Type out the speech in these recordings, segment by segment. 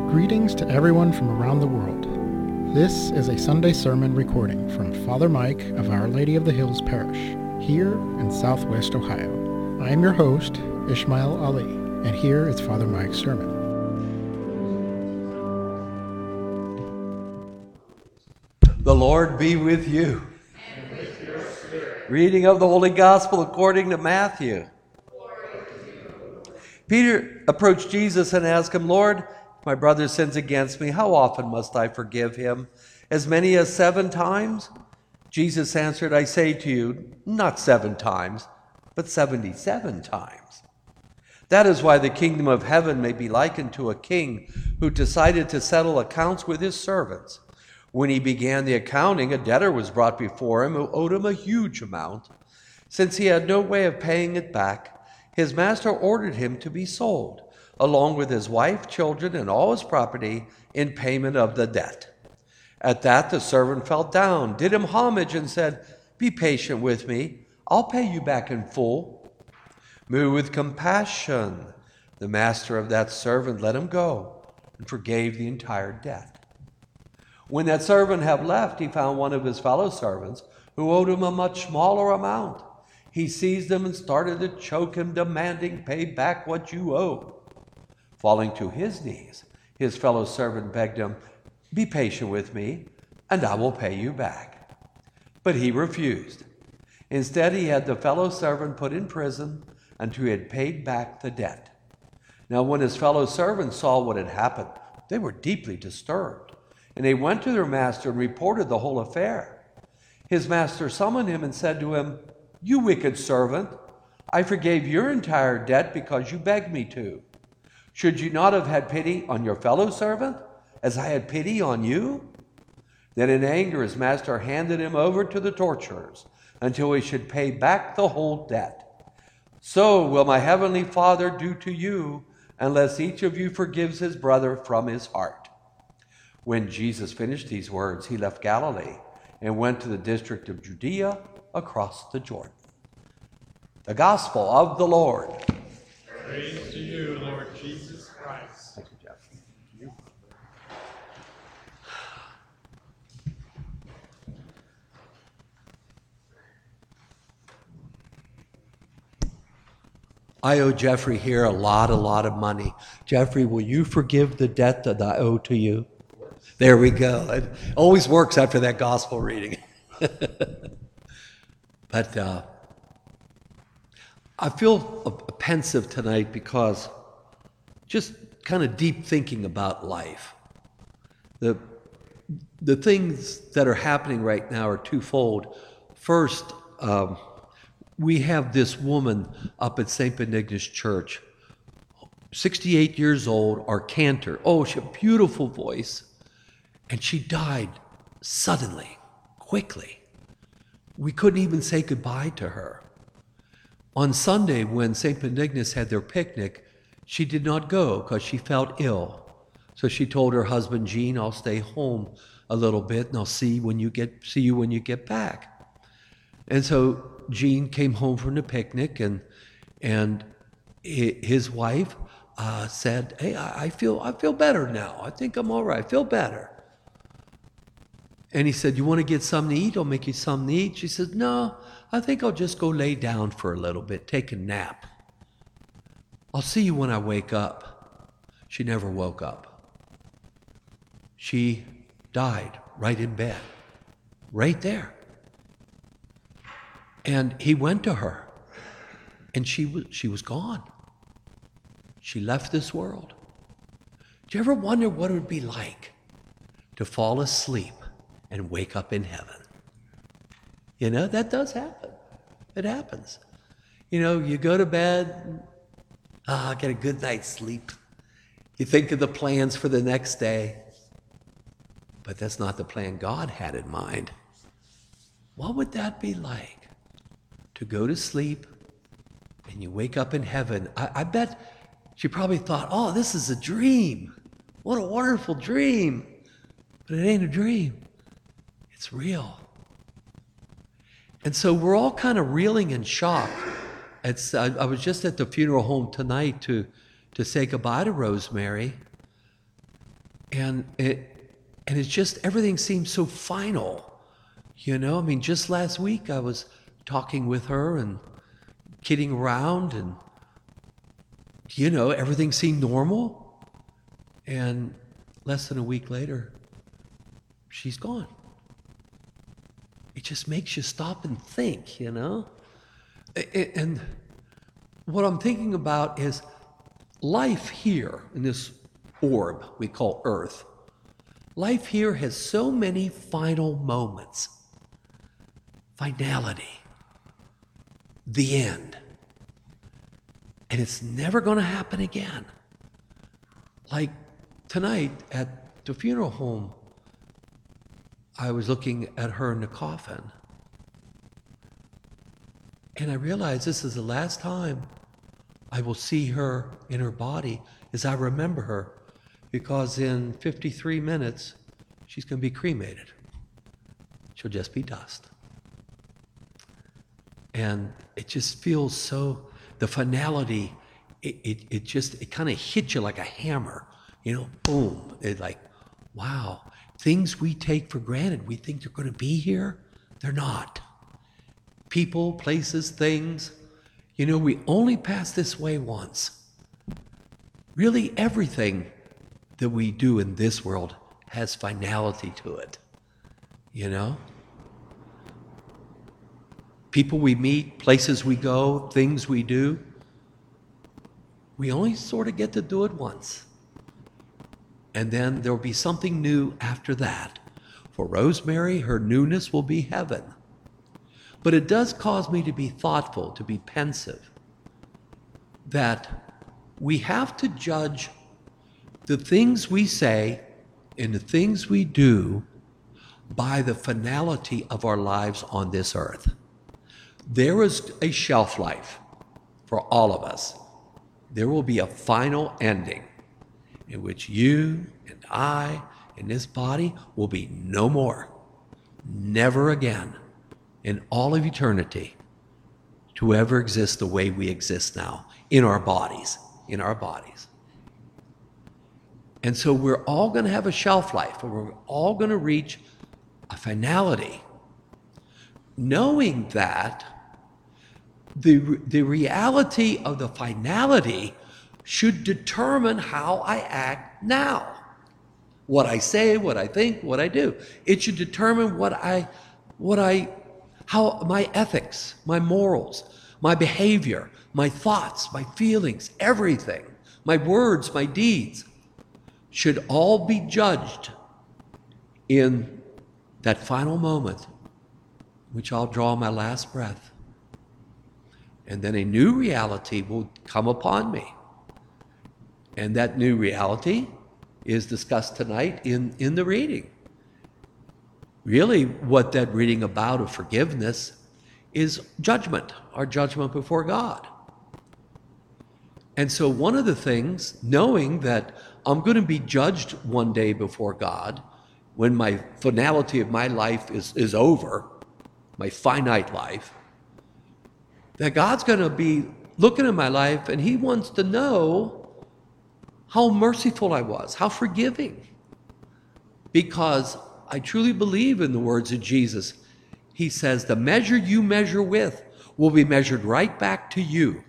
Greetings to everyone from around the world. This is a Sunday sermon recording from Father Mike of Our Lady of the Hills Parish, here in Southwest Ohio. I am your host, Ishmael Ali, and here is Father Mike's sermon. The Lord be with you. And with your spirit. Reading of the Holy Gospel according to Matthew. Peter approached Jesus and asked him, "Lord, if my brother sins against me, how often must I forgive him? As many as 7 times?" Jesus answered, "I say to you, not 7 times, but 77 times. That is why the kingdom of heaven may be likened to a king who decided to settle accounts with his servants. When he began the accounting, a debtor was brought before him who owed him a huge amount. Since he had no way of paying it back, his master ordered him to be sold, along with his wife, children, and all his property, in payment of the debt. At that, the servant fell down, did him homage, and said, 'Be patient with me. I'll pay you back in full.' Moved with compassion, the master of that servant let him go and forgave the entire debt. When that servant had left, he found one of his fellow servants who owed him a much smaller amount. He seized him and started to choke him, demanding, 'Pay back what you owe.' Falling to his knees, his fellow servant begged him, 'Be patient with me, and I will pay you back.' But he refused. Instead, he had the fellow servant put in prison until he had paid back the debt. Now, when his fellow servants saw what had happened, they were deeply disturbed, and they went to their master and reported the whole affair. His master summoned him and said to him, 'You wicked servant, I forgave your entire debt because you begged me to. Should you not have had pity on your fellow servant, as I had pity on you?' Then in anger his master handed him over to the torturers until he should pay back the whole debt. So will my heavenly Father do to you, unless each of you forgives his brother from his heart." When Jesus finished these words, he left Galilee and went to the district of Judea across the Jordan. The Gospel of the Lord. Praise to you, Lord Jesus Christ. Thank you, Jeff. I owe Jeffrey here a lot of money. Jeffrey, will you forgive the debt that I owe to you? There we go. It always works after that gospel reading. But I feel pensive tonight because just kind of deep thinking about life. The things that are happening right now are twofold. First, we have this woman up at St. Benigna's Church, 68 years old, our cantor. Oh, she had a beautiful voice. And she died suddenly, quickly. We couldn't even say goodbye to her. On Sunday, when St. Benigna's had their picnic, she did not go because she felt ill. So she told her husband, "Gene, I'll stay home a little bit and I'll see you when you get back." And so Gene came home from the picnic, and his wife said, "Hey, I feel better now. I think I'm all right. I feel better." And he said, "You want to get something to eat? I'll make you something to eat." She said, "No, I think I'll just go lay down for a little bit, take a nap. I'll see you when I wake up." She never woke up. She died right in bed, right there. And he went to her, and she was gone. She left this world. Do you ever wonder what it would be like to fall asleep and wake up in heaven? You know, that does happen. It happens. You know, you go to bed, get a good night's sleep. You think of the plans for the next day. But that's not the plan God had in mind. What would that be like? To go to sleep and you wake up in heaven. I bet she probably thought, "Oh, this is a dream. What a wonderful dream." But it ain't a dream. It's real. And so we're all kind of reeling in shock. I was just at the funeral home tonight to say goodbye to Rosemary. And it's just, everything seems so final, you know? I mean, just last week I was talking with her and kidding around, and, you know, everything seemed normal. And less than a week later, she's gone. It just makes you stop and think, you know? And what I'm thinking about is life here in this orb we call Earth. Life here has so many final moments. Finality. The end. And it's never going to happen again. Like tonight at the funeral home, I was looking at her in the coffin. And I realized this is the last time I will see her in her body as I remember her, because in 53 minutes, she's going to be cremated. She'll just be dust. And it just feels so, the finality, it kind of hits you like a hammer, you know, boom. It's like, wow, things we take for granted, we think they're going to be here, they're not. People, places, things, you know, we only pass this way once. Really, everything that we do in this world has finality to it, you know? People we meet, places we go, things we do, we only sort of get to do it once. And then there will be something new after that. For Rosemary, her newness will be heaven. But it does cause me to be thoughtful, to be pensive, that we have to judge the things we say and the things we do by the finality of our lives on this earth. There is a shelf life for all of us. There will be a final ending in which you and I and this body will be no more, never again, in all of eternity, to ever exist the way we exist now, in our bodies, in our bodies. And so we're all going to have a shelf life, and we're all going to reach a finality, knowing that the reality of the finality should determine how I act now. What I say, what I think, what I do. It should determine how my ethics, my morals, my behavior, my thoughts, my feelings, everything, my words, my deeds, should all be judged in that final moment, which I'll draw my last breath. And then a new reality will come upon me. And that new reality is discussed tonight in the reading. Really, what that reading about of forgiveness is judgment, our judgment before God. And so one of the things, knowing that I'm going to be judged one day before God, when my finality of my life is over, my finite life, that God's going to be looking at my life and he wants to know how merciful I was, how forgiving. Because I truly believe in the words of Jesus. He says, the measure you measure with will be measured right back to you.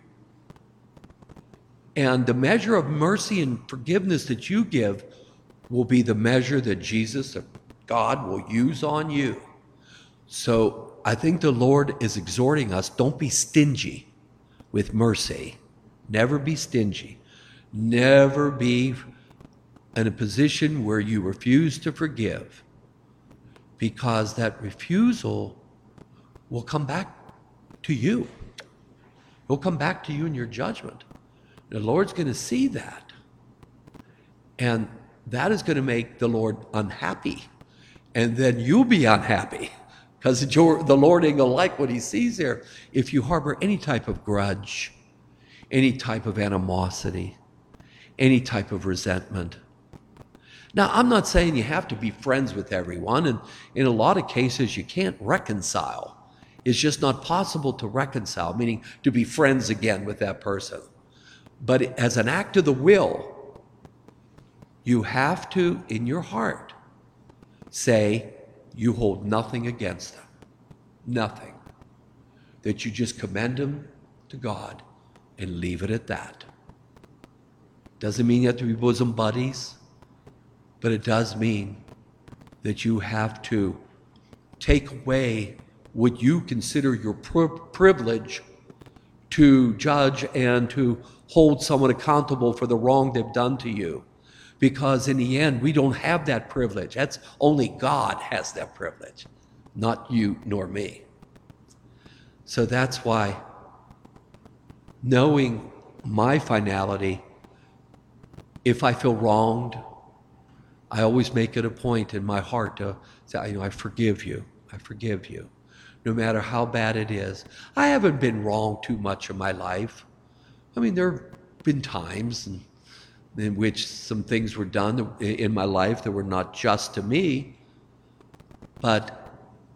And the measure of mercy and forgiveness that you give will be the measure that Jesus, God, will use on you. So I think the Lord is exhorting us, don't be stingy with mercy. Never be stingy. Never be in a position where you refuse to forgive, because that refusal will come back to you. It will come back to you in your judgment. The Lord's going to see that. And that is going to make the Lord unhappy. And then you'll be unhappy, because the Lord ain't going to like what he sees there if you harbor any type of grudge, any type of animosity, any type of resentment. Now, I'm not saying you have to be friends with everyone, and in a lot of cases you can't reconcile. It's just not possible to reconcile, meaning to be friends again with that person. But as an act of the will, You have to, in your heart, say you hold nothing against them. Nothing. That you just commend them to God and leave it at that. Doesn't mean you have to be bosom buddies, but it does mean that you have to take away what you consider your privilege to judge and to hold someone accountable for the wrong they've done to you. Because in the end, we don't have that privilege. That's only God has that privilege, not you nor me. So that's why, knowing my finality, if I feel wronged, I always make it a point in my heart to say, I forgive you. I forgive you. No matter how bad it is. I haven't been wrong too much in my life. I mean, there have been times in which some things were done in my life that were not just to me. But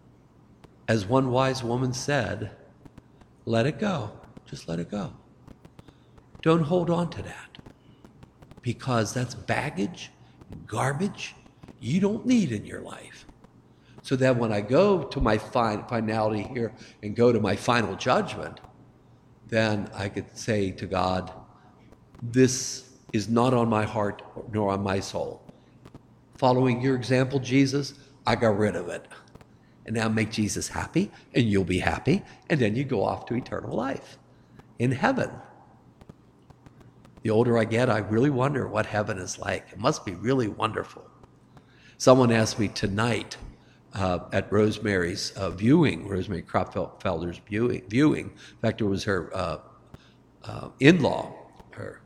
as one wise woman said, let it go. Just let it go. Don't hold on to that. Because that's baggage, garbage you don't need in your life. So that when I go to my finality here and go to my final judgment, then I could say to God, this is not on my heart nor on my soul. Following your example, Jesus, I got rid of it. And now make Jesus happy, and you'll be happy, and then you go off to eternal life in heaven. The older I get, I really wonder what heaven is like. It must be really wonderful. Someone asked me tonight at Rosemary's viewing, Rosemary Kropfelder's viewing. In fact, it was her in-law. Her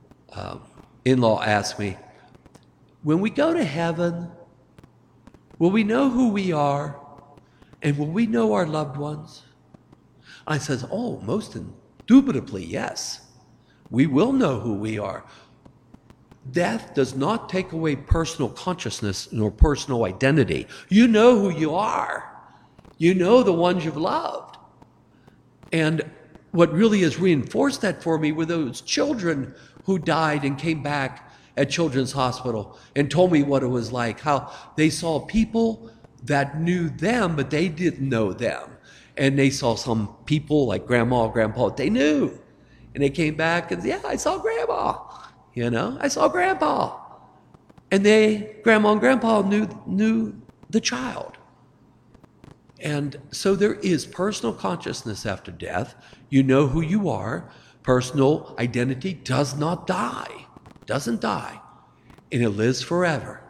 in-law asked me, when we go to heaven, will we know who we are? And will we know our loved ones? I says, oh, most indubitably, yes. We will know who we are. Death does not take away personal consciousness nor personal identity. You know who you are. You know the ones you've loved. And what really has reinforced that for me were those children who died and came back at Children's Hospital and told me what it was like, how they saw people that knew them, but they didn't know them. And they saw some people like Grandma, Grandpa, they knew. And they came back and, yeah, I saw Grandma. I saw Grandpa. And Grandma and Grandpa knew the child. And so there is personal consciousness after death. You know who you are. Personal identity does not die. Doesn't die. And it lives forever.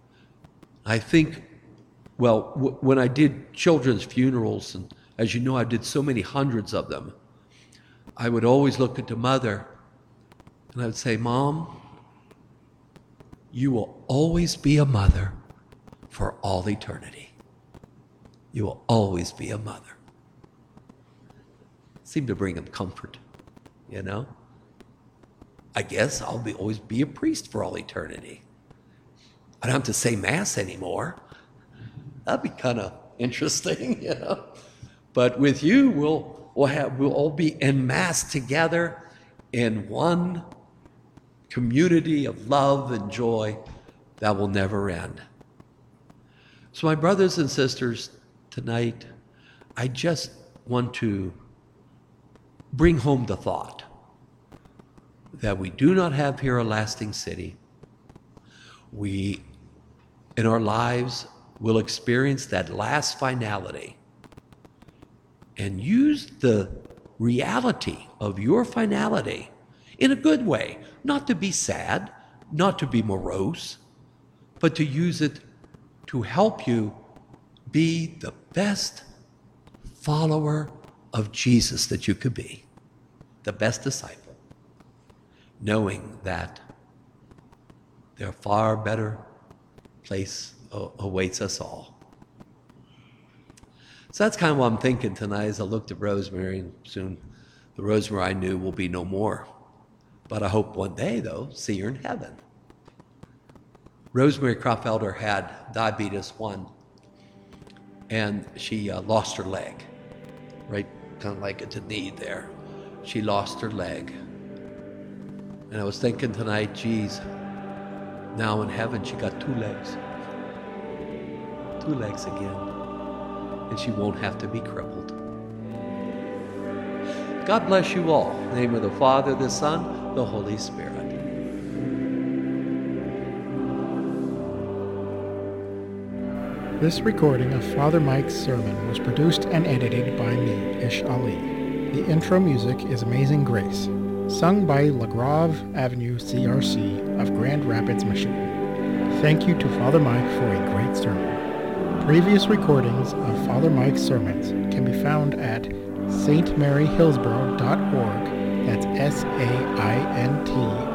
I think, when I did children's funerals, and as you know, I did so many hundreds of them, I would always look at the mother and I would say, Mom, you will always be a mother for all eternity. You will always be a mother. Seemed to bring them comfort, I guess I'll always be a priest for all eternity. I don't have to say Mass anymore. That'd be kind of interesting, But with you, we'll all be en masse together in one community of love and joy that will never end. So my brothers and sisters, tonight, I just want to bring home the thought that we do not have here a lasting city. We, in our lives, will experience that last finality and use the reality of your finality in a good way, not to be sad, not to be morose, but to use it to help you be the best follower of Jesus that you could be, the best disciple, knowing that there are far better place awaits us all. So that's kind of what I'm thinking tonight as I looked at Rosemary, and soon the Rosemary I knew will be no more. But I hope one day, though, see her in heaven. Rosemary Kropfelder had diabetes 1, and she lost her leg, right, kind of like at the knee there. She lost her leg. And I was thinking tonight, geez, Now in heaven, she got 2 legs. 2 legs again. And she won't have to be crippled. God bless you all. In the name of the Father, the Son, the Holy Spirit. This recording of Father Mike's sermon was produced and edited by me, Ish Ali. The intro music is Amazing Grace, sung by LaGrave Avenue CRC of Grand Rapids, Michigan. Thank you to Father Mike for a great sermon. Previous recordings of Father Mike's sermons can be found at stmaryhillsboro.org, that's SAINT,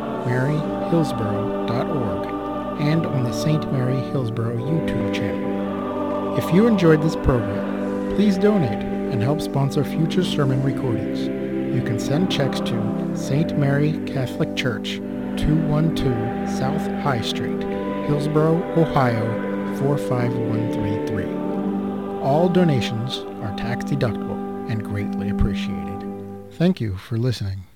maryhillsboro.org, and on the St. Mary Hillsboro YouTube channel. If you enjoyed this program, please donate and help sponsor future sermon recordings. You can send checks to St. Mary Catholic Church, 212 South High Street, Hillsboro, Ohio, 45133. All donations are tax deductible and greatly appreciated. Thank you for listening.